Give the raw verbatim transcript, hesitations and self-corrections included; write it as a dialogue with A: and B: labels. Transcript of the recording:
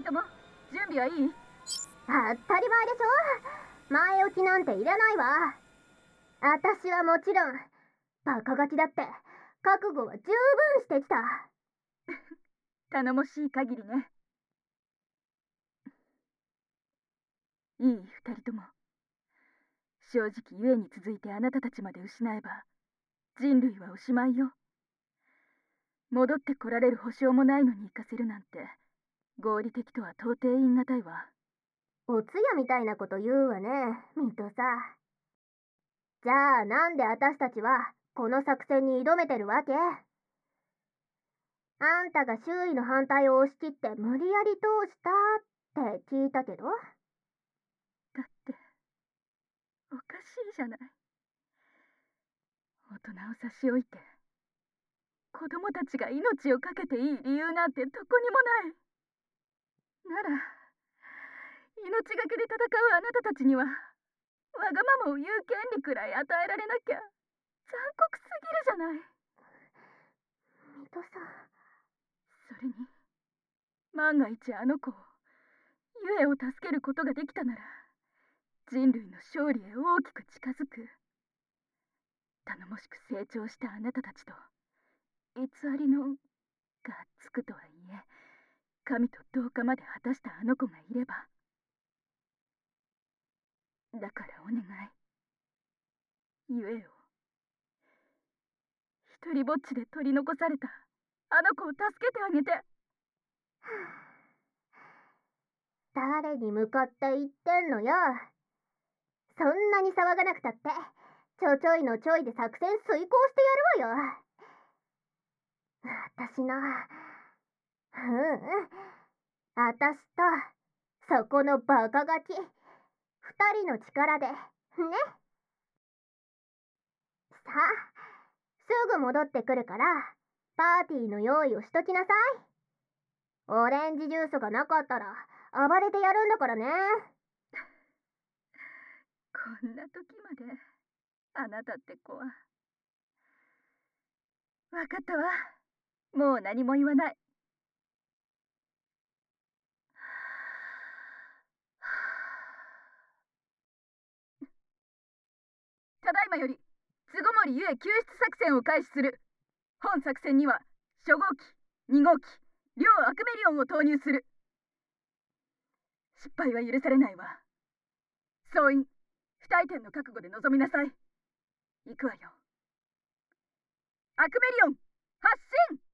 A: とも準備はいい？
B: 当たり前でしょ。前置きなんていらないわ。私はもちろんバカガキだって覚悟は十分してきた。
A: 頼もしい限りね。いい二人とも。正直ゆえに続いてあなたたちまで失えば人類はおしまいよ。戻ってこられる保証もないのに行かせるなんて合理的とは到底言い難いわ。
B: お通夜みたいなこと言うわね、ミトさ。じゃあなんで私たちはこの作戦に挑めてるわけ？あんたが周囲の反対を押し切って無理やり通したって聞いたけど。だ
A: っておかしいじゃない。大人を差し置いて子供たちが命を懸けていい理由なんてどこにもない。なら命がけで戦うあなたたちにはわがままを言う権利くらい与えられなきゃ残酷すぎるじゃない。
B: ミトさん。
A: それに万が一あの子をゆえを助けることができたなら人類の勝利へ大きく近づく。頼もしく成長したあなたたちと偽りのがつくとはいえ神と同化まで果たしたあの子がいれば。だからお願い、ゆえを一人ぼっちで取り残されたあの子を助けてあげて。
B: 誰に向かって言ってんのよ。そんなに騒がなくたってちょちょいのちょいで作戦遂行してやるわよ。私の、うん、私とそこのバカガキ二人の力でね。さあ、すぐ戻ってくるからパーティーの用意をしときなさい。オレンジジュースがなかったら暴れてやるんだからね。
A: こんな時まであなたって子は。わかったわ。もう何も言わない。ただいまより巣ごもりゆえ救出作戦を開始する。本作戦には初号機、に号機、両アクメリオンを投入する。失敗は許されないわ。総員不退転の覚悟で臨みなさい。行くわよ。アクメリオン発進。